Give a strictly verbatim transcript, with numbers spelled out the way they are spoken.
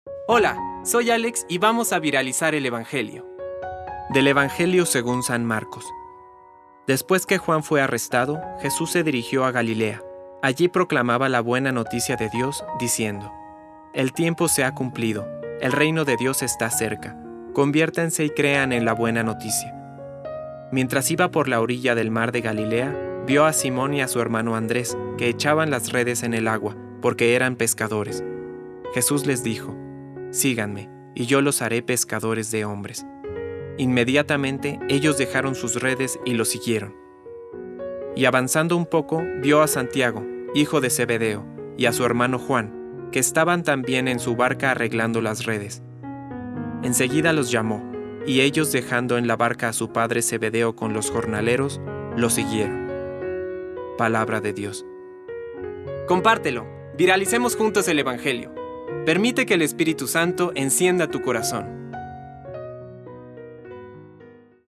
Hola, soy Alex y vamos a viralizar el Evangelio. Del Evangelio según San Marcos. Después que Juan fue arrestado, Jesús se dirigió a Galilea. Allí proclamaba la buena noticia de Dios, diciendo: El tiempo se ha cumplido, el reino de Dios está cerca. Conviértanse y crean en la buena noticia. Mientras iba por la orilla del mar de Galilea, vio a Simón y a su hermano Andrés, que echaban las redes en el agua, porque eran pescadores. Jesús les dijo: Síganme, y yo los haré pescadores de hombres. Inmediatamente ellos dejaron sus redes y lo siguieron. Y avanzando un poco, vio a Santiago, hijo de Zebedeo, y a su hermano Juan, que estaban también en su barca arreglando las redes. Enseguida los llamó, y ellos, dejando en la barca a su padre Zebedeo con los jornaleros, lo siguieron. Palabra de Dios. Compártelo, viralicemos juntos el Evangelio. Permite que el Espíritu Santo encienda tu corazón.